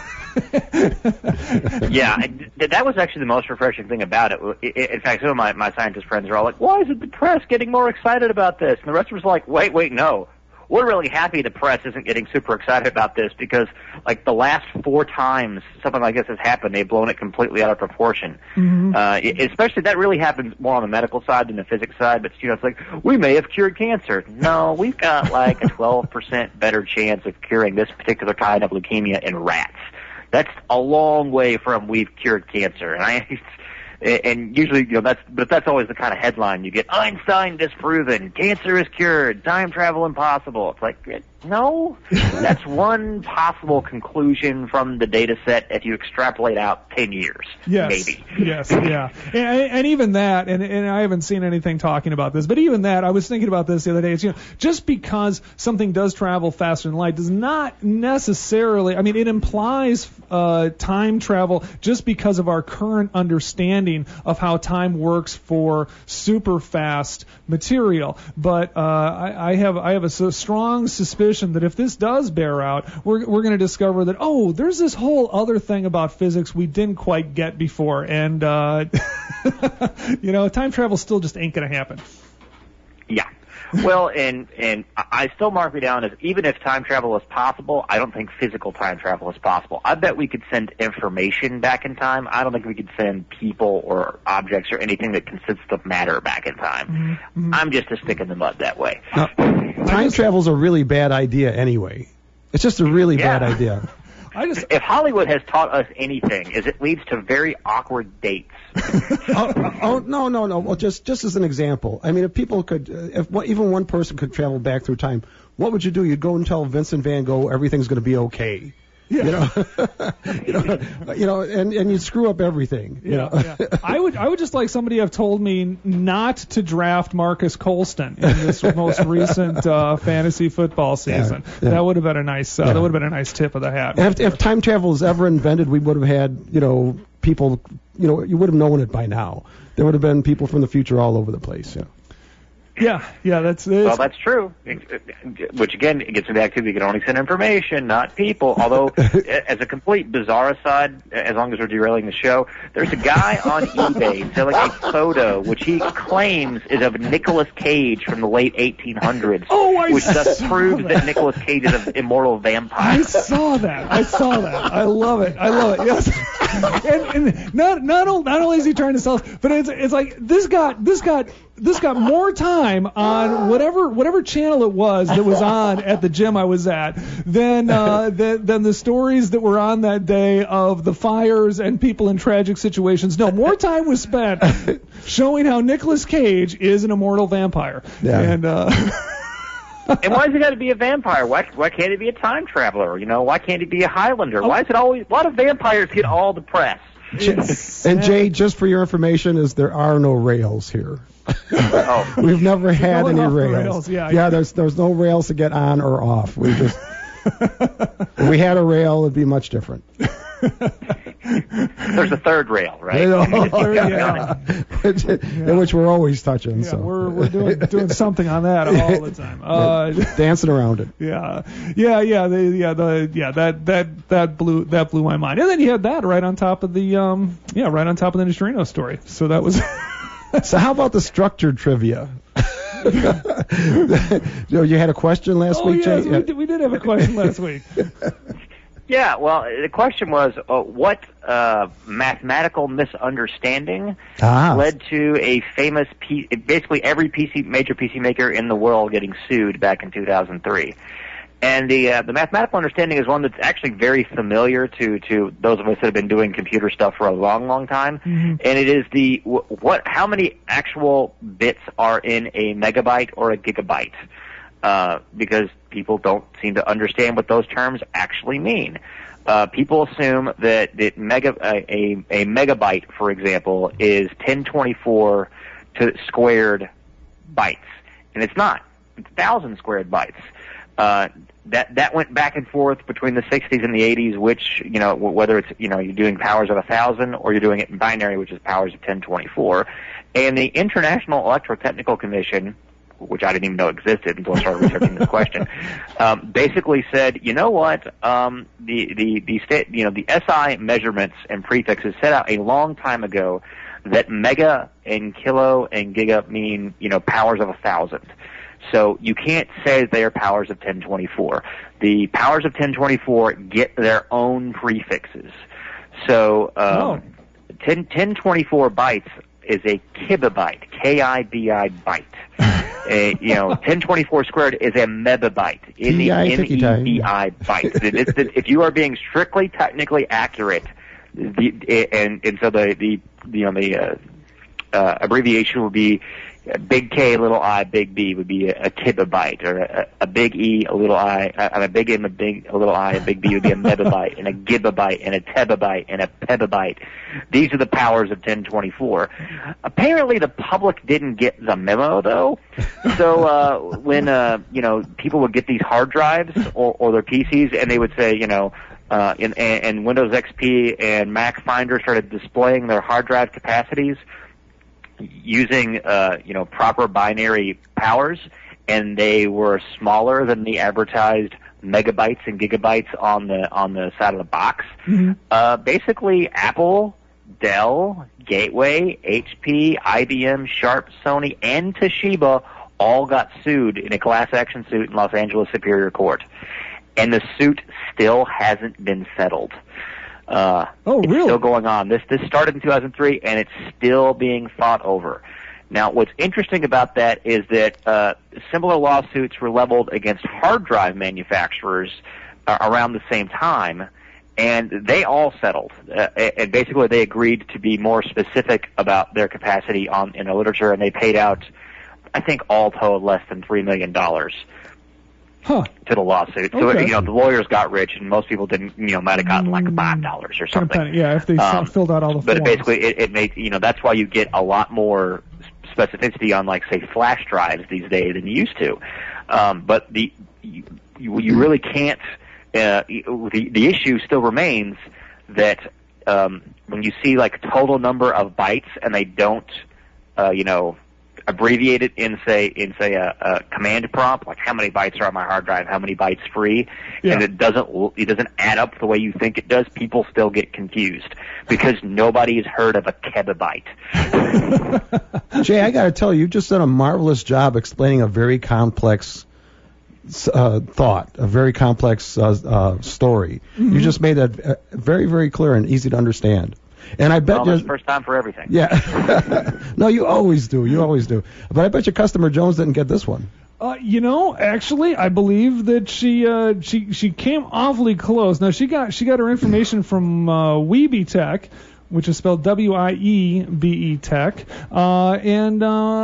that was actually the most refreshing thing about it. In fact, some of my scientist friends are all like, why isn't the press getting more excited about this? And the rest of us are like, wait, no. We're really happy the press isn't getting super excited about this, because the last 4 times something like this has happened, they've blown it completely out of proportion. Mm-hmm. Especially that really happens more on the medical side than the physics side. But it's like, we may have cured cancer. No, we've got a 12% better chance of curing this particular kind of leukemia in rats. That's a long way from we've cured cancer. And usually, that's always the kind of headline you get. Einstein disproven, cancer is cured, time travel impossible. It's like, no, that's one possible conclusion from the data set if you extrapolate out 10 years, maybe. Yes, yeah. And even that, and I haven't seen anything talking about this, but even that, I was thinking about this the other day. It's, just because something does travel faster than light does not necessarily, it implies time travel just because of our current understanding of how time works for super fast material. But I have a strong suspicion that if this does bear out, we're going to discover that, there's this whole other thing about physics we didn't quite get before, and time travel still just ain't going to happen. Yeah. Well, and I still mark me down as, even if time travel is possible, I don't think physical time travel is possible. I bet we could send information back in time. I don't think we could send people or objects or anything that consists of matter back in time. Mm-hmm. I'm just a stick in the mud that way. Now, time travel's a really bad idea anyway. It's just a really bad idea. If Hollywood has taught us anything, is it leads to very awkward dates. No. Well, just as an example, if people could, even one person could travel back through time, what would you do? You'd go and tell Vincent Van Gogh everything's going to be okay. Yeah. And you screw up everything. Yeah. I would just like somebody to have told me not to draft Marcus Colston in this most recent fantasy football season. Yeah. That would have been a nice that would have been a nice tip of the hat. If time travel was ever invented, we would have had people, you would have known it by now. There would have been people from the future all over the place. Yeah. That's true. Which again, it gets back to we can only send information, not people. Although, as a complete bizarre aside, as long as we're derailing the show, there's a guy on eBay selling a photo which he claims is of Nicolas Cage from the late 1800s. Which thus proves that Nicolas Cage is an immortal vampire. I saw that. I love it. Yes. and not only is he trying to sell, but it's like this got more time on whatever channel it was that was on at the gym I was at than the stories that were on that day of the fires and people in tragic situations. No, more time was spent showing how Nicolas Cage is an immortal vampire. Yeah. And why has he got to be a vampire? Why can't he be a time traveler? Why can't he be a Highlander? Why is it always a lot of vampires get all the press? And Jay, just for your information, is there are no rails here. Oh. We've never had any rails. Yeah, there's no rails to get on or off. We just if we had a rail, it'd be much different. There's a third rail, right? In which we're always touching. Yeah, so we're doing something on that all the time. Dancing around it. That blew my mind. And then you had that right on top of the Neutrino story. So that was. So how about the structured trivia? You had a question last week, yes, Jay? we did have a question last week. Yeah, well, the question was, what mathematical misunderstanding led to a famous basically every major PC maker in the world getting sued back in 2003. And the mathematical understanding is one that's actually very familiar to those of us that have been doing computer stuff for a long, long time. Mm-hmm. And it is how many actual bits are in a megabyte or a gigabyte? Because people don't seem to understand what those terms actually mean. People assume that a megabyte, for example, is 1024 squared bytes, and it's not. It's 1,000 squared bytes. That went back and forth between the 60s and the 80s, which, whether it's, you're doing powers of 1,000 or you're doing it in binary, which is powers of 1024. And the International Electrotechnical Commission, which I didn't even know existed until I started researching this question, basically said, you know what, the SI measurements and prefixes set out a long time ago that mega and kilo and giga mean, powers of 1,000. So you can't say they are powers of 1024. The powers of 1024 get their own prefixes. So 1024 bytes is a kibibyte, K-I-B-I byte. 1024 squared is a megabyte, M-E-B-I byte. If you are being strictly technically accurate, and so the abbreviation would be big K, little I, big B would be a kibibyte, or a big E, a little I, a big M, a little I, a big B would be a megabyte, and a gigabyte, and a tebabyte, and a pebabyte. These are the powers of 1024. Apparently the public didn't get the memo, though. So when people would get these hard drives or their PCs, and they would say, and Windows XP and Mac Finder started displaying their hard drive capacities using proper binary powers, and they were smaller than the advertised megabytes and gigabytes on the side of the box. Mm-hmm. Basically, Apple, Dell, Gateway, HP, IBM, Sharp, Sony, and Toshiba all got sued in a class action suit in Los Angeles Superior Court, and the suit still hasn't been settled. Really? It's still going on. This started in 2003, and it's still being fought over. Now, what's interesting about that is that similar lawsuits were leveled against hard drive manufacturers around the same time, and they all settled. And basically, they agreed to be more specific about their capacity in the literature, and they paid out, I think, all told, less than $3 million. To the lawsuit. Okay. So, the lawyers got rich, and most people didn't, might have gotten like $5 or something. Yeah, if they filled out all the forms. But basically, it made, that's why you get a lot more specificity on, like, say, flash drives these days than you used to. But you really can't, the issue still remains that, when you see, like, total number of bytes and they don't, abbreviate it in say a command prompt, like how many bytes are on my hard drive, how many bytes free, and it doesn't add up the way you think it does, people still get confused because nobody's heard of a kebibyte. Jay, I got to tell you just done a marvelous job explaining a very complex thought, a very complex story. Mm-hmm. You just made that very, very clear and easy to understand. And I bet it's first time for everything. Yeah. No, you always do. But I bet your customer Jones didn't get this one. Actually, I believe that she came awfully close. Now she got her information from Weeby Tech, which is spelled W-I-E-B-E Tech, and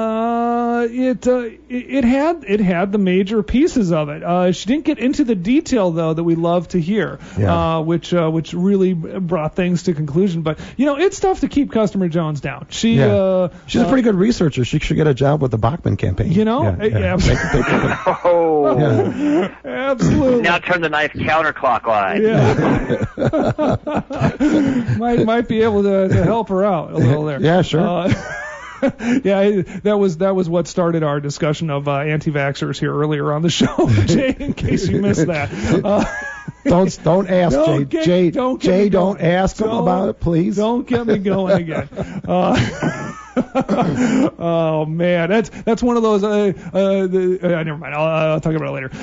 it had the major pieces of it. She didn't get into the detail though that we love to hear, which really brought things to conclusion. But it's tough to keep Customer Jones down. She's a pretty good researcher. She should get a job with the Bachman campaign. Absolutely. Now turn the knife counterclockwise. Might be able to help her out a little there. Yeah, sure. That was what started our discussion of anti-vaxxers here earlier on the show, Jay, in case you missed that. Don't ask, Jay. Don't ask him about it, please. Don't get me going again. Oh man, that's one of those. Never mind. I'll talk about it later.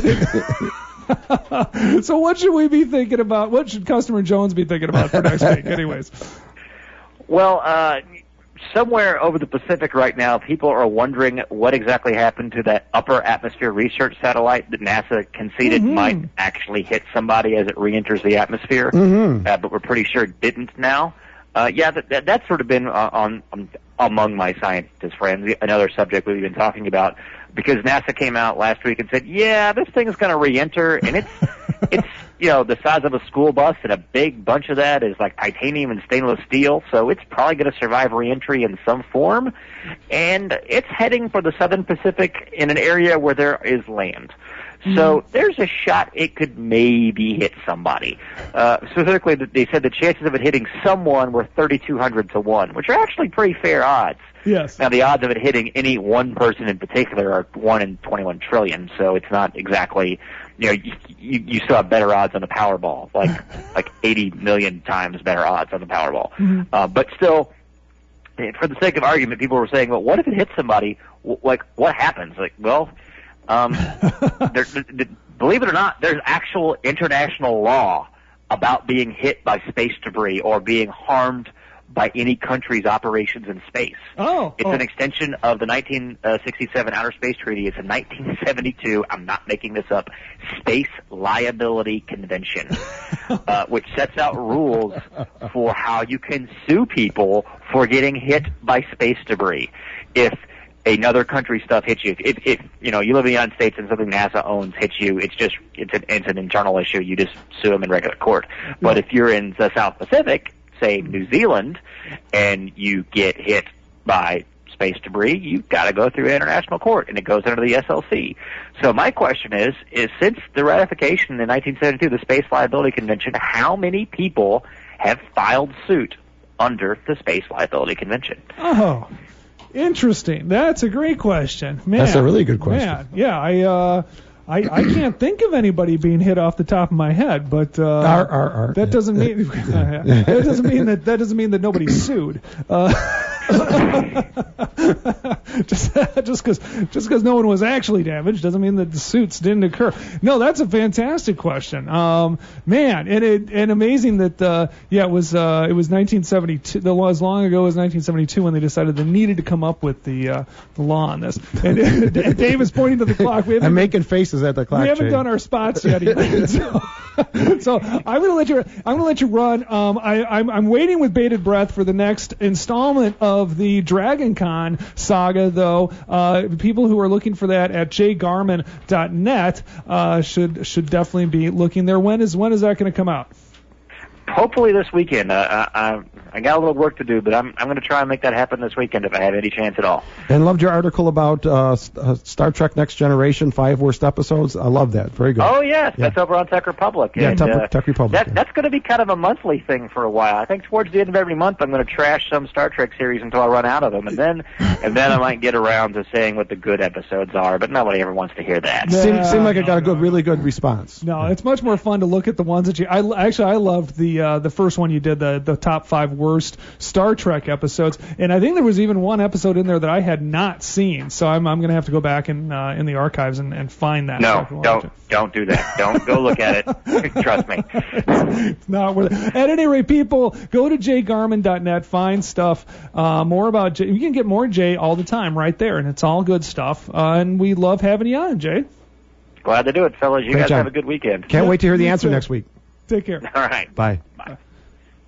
But so what should we be thinking about? What should Customer Jones be thinking about for next week? Anyways. Well, somewhere over the Pacific right now, people are wondering what exactly happened to that upper atmosphere research satellite that NASA conceded might actually hit somebody as it re-enters the atmosphere, but we're pretty sure it didn't now. That's sort of been among my scientist friends, another subject we've been talking about, because NASA came out last week and said, this thing is going to re-enter, and it's the size of a school bus, and a big bunch of that is like titanium and stainless steel, so it's probably going to survive re-entry in some form, and it's heading for the southern Pacific in an area where there is land. So there's a shot it could maybe hit somebody. Specifically, they said the chances of it hitting someone were 3,200 to 1, which are actually pretty fair odds. Yes. Now, the odds of it hitting any one person in particular are 1 in 21 trillion, so it's not exactly, you still have better odds on the Powerball, like 80 million times better odds on the Powerball. But still, for the sake of argument, people were saying, well, what if it hits somebody? What happens? Believe it or not, there's actual international law about being hit by space debris or being harmed by any country's operations in space. It's an extension of the 1967 Outer Space Treaty. It's a 1972, I'm not making this up, Space Liability Convention, which sets out rules for how you can sue people for getting hit by space debris. If another country's stuff hits you, if you live in the United States and something NASA owns hits you, it's an internal issue. You just sue them in regular court. But if you're in the South Pacific, say New Zealand, and you get hit by space debris, you've got to go through international court, and it goes under the SLC. So my question is since the ratification in 1972, the Space Liability Convention, how many people have filed suit under the Space Liability Convention? Oh, interesting. That's a great question. Man, that's a really good question. Man, yeah, I can't think of anybody being hit off the top of my head, but that doesn't mean that doesn't mean that nobody sued. Just because no one was actually damaged doesn't mean that the suits didn't occur. No, that's a fantastic question. Man, and amazing that it was 1972. As long ago as 1972 when they decided they needed to come up with the law on this. And Dave is pointing to the clock. I'm making faces at the clock. We haven't done our spots yet. So I'm going to let you run. I'm waiting with bated breath for the next installment of the Dragon Con saga, though. People who are looking for that at jgarmin.net should definitely be looking there. When is that going to come out? Hopefully this weekend. I got a little work to do, but I'm going to try and make that happen this weekend if I have any chance at all. And loved your article about Star Trek Next Generation, 5 worst episodes. I love that. Very good. Oh, yes. That's over on Tech Republic. Yeah, and, Tech Republic. That's going to be kind of a monthly thing for a while. I think towards the end of every month I'm going to trash some Star Trek series until I run out of them, and then I might get around to saying what the good episodes are, but nobody ever wants to hear that. Seemed like I got a really good response. No, it's much more fun to look at the ones that I loved the first one you did, the top 5 worst Star Trek episodes, and I think there was even one episode in there that I had not seen, so I'm going to have to go back in the archives and find that. No, don't do that. Don't go look at it. Trust me. It's not worth it. At any rate, people, go to jgarmin.net, find stuff more about Jay. You can get more Jay all the time right there, and it's all good stuff, and we love having you on, Jay. Glad to do it, fellas. You guys have a good weekend. Can't wait to hear the answer next week. Take care. All right. Bye.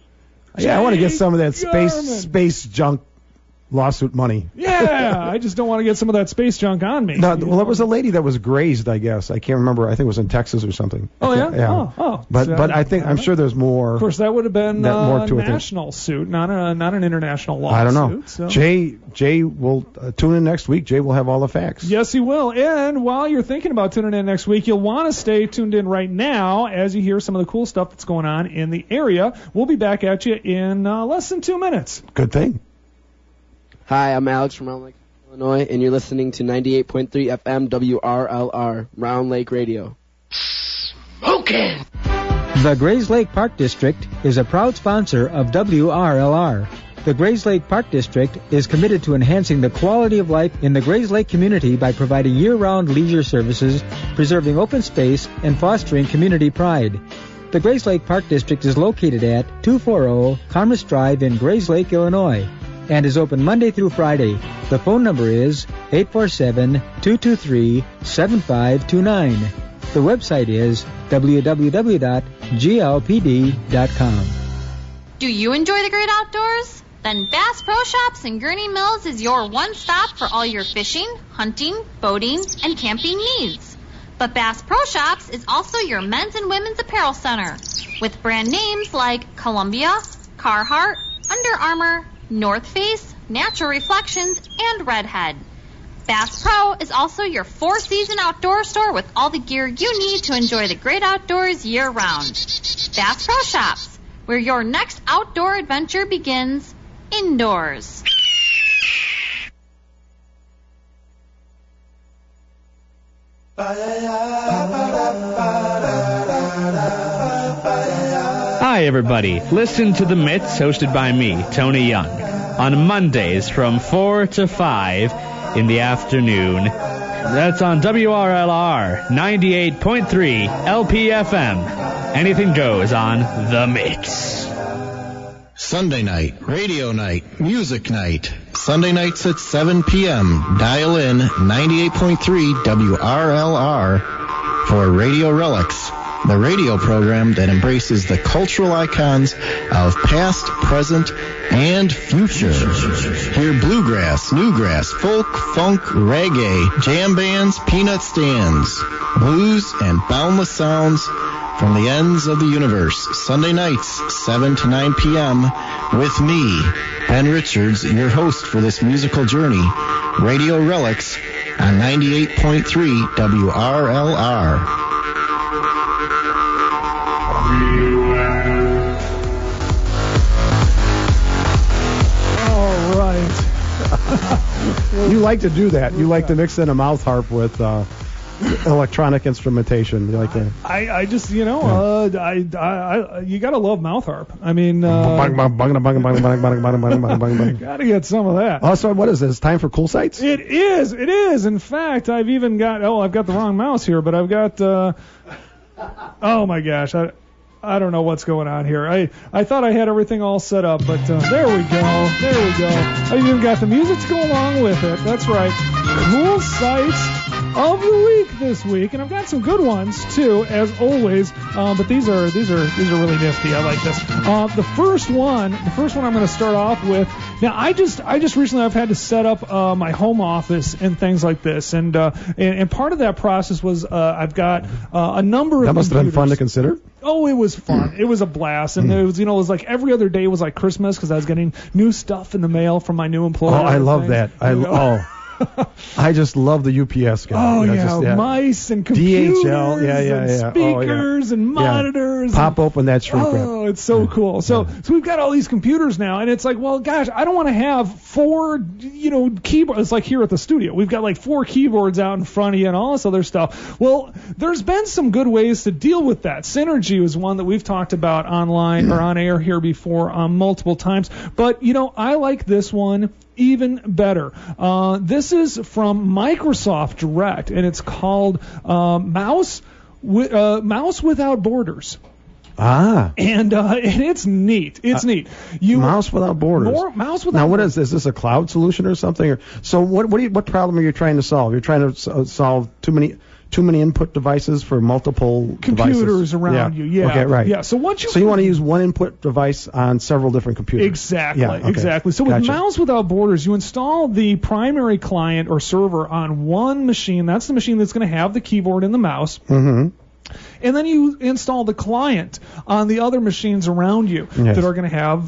Yeah, I want to get some of that Garmin. space junk lawsuit money. Yeah, I just don't want to get some of that space junk on me. No, well, there was a lady that was grazed, I guess. I can't remember. I think it was in Texas or something. Oh, yeah? Yeah. Oh. But I'm sure there's more. Of course, that would have been more a to it. national suit, not an international lawsuit. I don't know. So. Jay will tune in next week. Jay will have all the facts. Yes, he will. And while you're thinking about tuning in next week, you'll want to stay tuned in right now as you hear some of the cool stuff that's going on in the area. We'll be back at you in less than 2 minutes. Good thing. Hi, I'm Alex from Round Lake, Illinois, and you're listening to 98.3 FM WRLR, Round Lake Radio. Smoking! The Grays Lake Park District is a proud sponsor of WRLR. The Grays Lake Park District is committed to enhancing the quality of life in the Grays Lake community by providing year-round leisure services, preserving open space, and fostering community pride. The Grays Lake Park District is located at 240 Commerce Drive in Grays Lake, Illinois, and is open Monday through Friday. The phone number is 847-223-7529. The website is www.glpd.com. Do you enjoy the great outdoors? Then Bass Pro Shops in Gurney Mills is your one stop for all your fishing, hunting, boating, and camping needs. But Bass Pro Shops is also your men's and women's apparel center with brand names like Columbia, Carhartt, Under Armour, North Face, Natural Reflections, and Redhead. Bass Pro is also your four-season outdoor store with all the gear you need to enjoy the great outdoors year-round. Bass Pro Shops, where your next outdoor adventure begins indoors. Hi, everybody. Listen to The Mitts, hosted by me, Tony Young, on Mondays from 4 to 5 in the afternoon. That's on WRLR 98.3 LPFM. Anything goes on The Mitts. Sunday night, radio night, music night. Sunday nights at 7 p.m. Dial in 98.3 WRLR for Radio Relics, the radio program that embraces the cultural icons of past, present, and future. Hear bluegrass, newgrass, folk, funk, reggae, jam bands, peanut stands, blues, and boundless sounds from the ends of the universe. Sunday nights, 7 to 9 p.m. with me, Ben Richards, your host for this musical journey. Radio Relics on 98.3 WRLR. All right. You like to do that. You like to mix in a mouth harp with electronic instrumentation. You like to. I just, you know, you gotta love mouth harp. I mean, gotta get some of that. Oh, so what is this? Time for Cool Sights? It is. In fact, I've even got. Oh, I've got the wrong mouse here, but I've got. Oh my gosh, I don't know what's going on here. I thought I had everything all set up, but there we go. I even got the music to go along with it. That's right. Cool Sights of the week this week, and I've got some good ones too, as always. But these are really nifty. I like this. The first one I'm going to start off with. Now, I just recently I've had to set up my home office and things like this, and part of that process was I've got a number of. That must have been fun to computers. consider. Oh, it was fun. It was a blast, and it was like every other day was like Christmas because I was getting new stuff in the mail from my new employer. Oh, I love that. I just love the UPS guy. Oh, yeah, mice and computers DHL, and speakers and monitors. Pop open that shrink wrap. Oh, it's so cool. So we've got all these computers now, and it's like, well, gosh, I don't want to have 4, keyboards. It's like here at the studio. We've got like 4 keyboards out in front of you and all this other stuff. Well, there's been some good ways to deal with that. Synergy was one that we've talked about online or on air here before multiple times. But, I like this one even better. This is from Microsoft Direct, and it's called Mouse Without Borders. Ah. And it's neat. It's neat. Mouse Without Borders. Mouse Without. Now, what is this? Is this a cloud solution or something? So what problem are you trying to solve? You're trying to solve too too many input devices for multiple computers devices? around you. Yeah. Okay, right. Yeah. So once you want to use one input device on several different computers. Exactly. Yeah, okay. Exactly. So with Mouse Without Borders, you install the primary client or server on one machine. That's the machine that's going to have the keyboard and the mouse. Mm-hmm. And then you install the client on the other machines around you that are going to have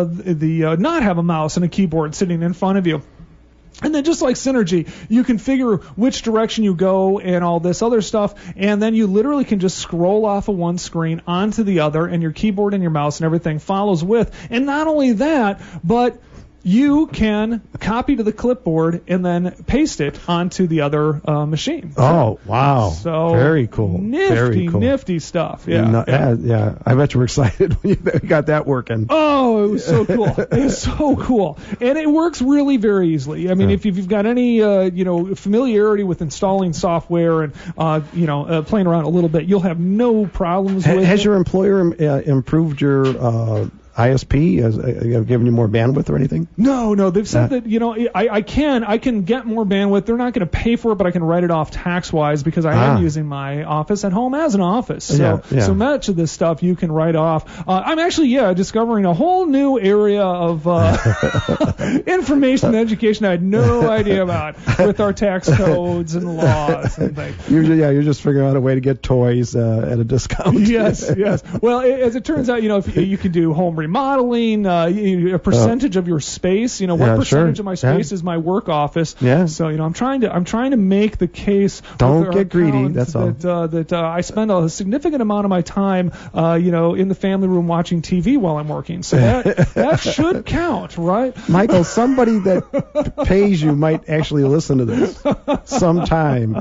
not have a mouse and a keyboard sitting in front of you. And then just like Synergy, you configure which direction you go and all this other stuff, and then you literally can just scroll off of one screen onto the other, and your keyboard and your mouse and everything follows with. And not only that, but you can copy to the clipboard and then paste it onto the other machine. Oh, wow. So very cool. Nifty stuff. Yeah. I bet you were excited when you got that working. Oh, it was so cool. It was so cool. And it works really very easily. I mean, if you've got any, familiarity with installing software and, playing around a little bit, you'll have no problems with it. Has your employer improved your ISP? Has given you more bandwidth or anything? No. They've said that, I can get more bandwidth. They're not going to pay for it, but I can write it off tax-wise because I am using my office at home as an office. So much of this stuff you can write off. I'm actually, discovering a whole new area of information and education I had no idea about with our tax codes and laws and things. You're just figuring out a way to get toys at a discount. Yes. Well, as it turns out, if you can do home remodeling, a percentage of your space. What percentage of my space is my work office? Yeah. So I'm trying to make the case. Don't get greedy. That's all. That I spend a significant amount of my time, in the family room watching TV while I'm working. So that should count, right? Michael, somebody that pays you might actually listen to this sometime.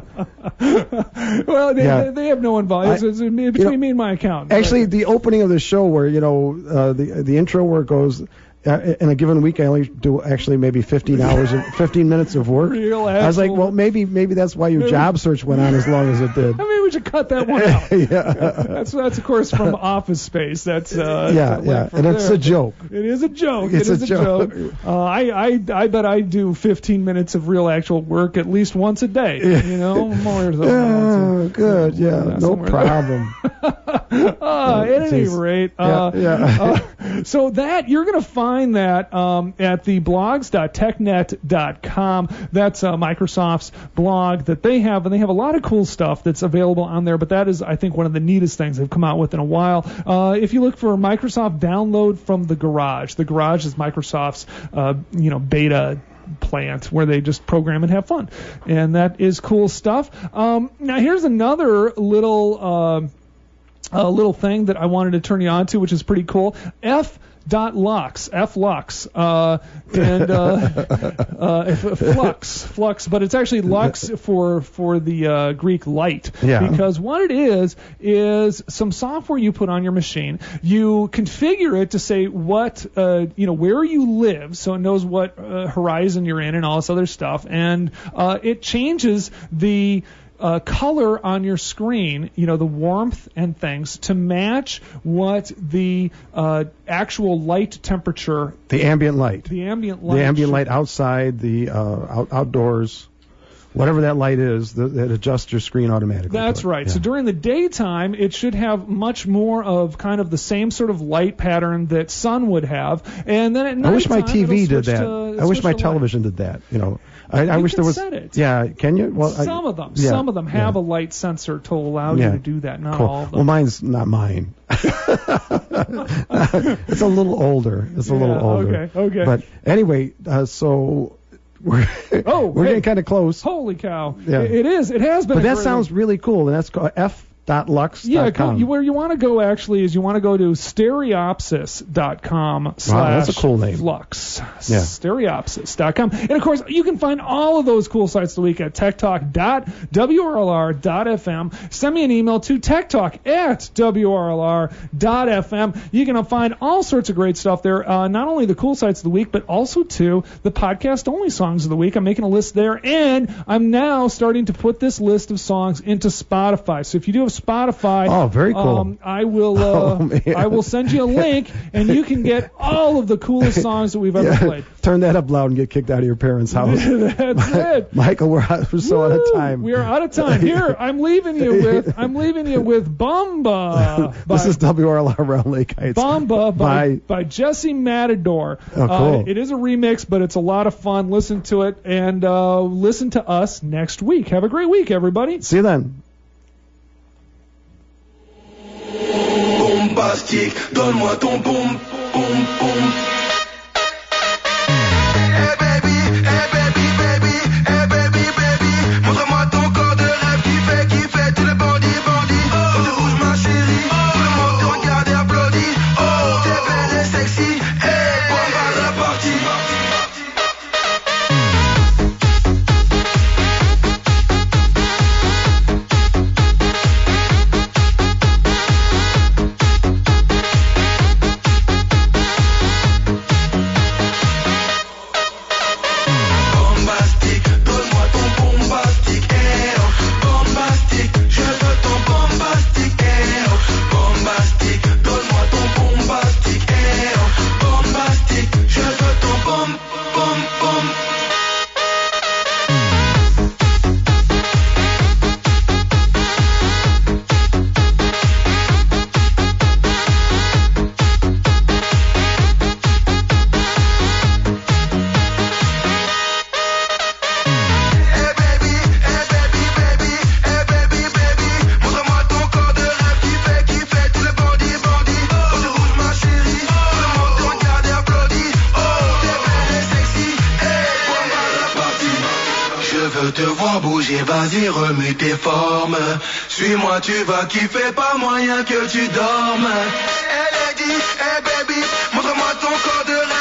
Well, they have no involvement. It's between me and my account. Actually, right? The opening of the show where the intro where it goes, in a given week I only do actually maybe 15 minutes of work. I was like, well, maybe that's why your job search went on as long as it did. Maybe we should cut that one out. Yeah. That's of course from Office Space. That's and it's a joke. It is a joke. It's a joke. I bet I do 15 minutes of real actual work at least once a day. More than good. Yeah, no problem. At any rate, so that you're going to find that at the blogs.technet.com. That's Microsoft's blog that they have, and they have a lot of cool stuff that's available on there. But that is, I think, one of the neatest things they've come out with in a while. If you look for Microsoft Download from the Garage is Microsoft's beta plant where they just program and have fun, and that is cool stuff. Now here's another little thing that I wanted to turn you on to, which is pretty cool. Flux, but it's actually Lux for the Greek light. Yeah. Because what it is some software you put on your machine. You configure it to say what, where you live, so it knows what horizon you're in and all this other stuff, and it changes the color on your screen, the warmth and things, to match what the actual light temperature. The ambient light. The ambient light outside, the outdoors. Whatever that light is, that adjusts your screen automatically. That's right. Yeah. So during the daytime, it should have much more of kind of the same sort of light pattern that sun would have. And then at night, I wish my TV did that. I wish my television did that. I wish there was. Set it. Yeah, can you? Well, some of them have a light sensor to allow you to do that. Not all of them. Well, mine's not mine. It's a little older. Okay. But anyway, so. We're getting kind of close. Holy cow. Yeah. It is. It has been. But that sounds really cool, and that's called f.lux.com. Yeah, where you want to go actually is you want to go to stereopsis.com/flux. Wow, that's a cool name. Flux. Yeah. Stereopsis.com. And of course, you can find all of those cool sites of the week at techtalk.wrlr.fm. Send me an email to techtalk@wrlr.fm. You can find all sorts of great stuff there. Not only the cool sites of the week, but also too the podcast only songs of the week. I'm making a list there, and I'm now starting to put this list of songs into Spotify. So if you do have Spotify. Oh, very cool. I will send you a link, and you can get all of the coolest songs that we've ever played. Turn that up loud and get kicked out of your parents' house. That's it. Michael, we're so out of time. We are out of time. Here, I'm leaving you with Bamba. This is WRLR Round Lake Heights. Bamba by Jesse Matador. Oh, cool. It is a remix, but it's a lot of fun. Listen to it and listen to us next week. Have a great week, everybody. See you then. Bombastique, donne-moi ton boom, boom, boom. Hey baby, hey baby, baby, hey baby, baby. Montre-moi ton corps de rêve qui fait tout le bandit, bandit. Oh, tu bouges ma chérie, tout le monde te regarde et applaudit. Oh, t'es belle et sexy, hey, bomba la partie. Vas-y, remue tes formes. Suis-moi, tu vas kiffer, pas moyen que tu dormes. Elle a dit, hey baby, montre-moi ton corps de rêve.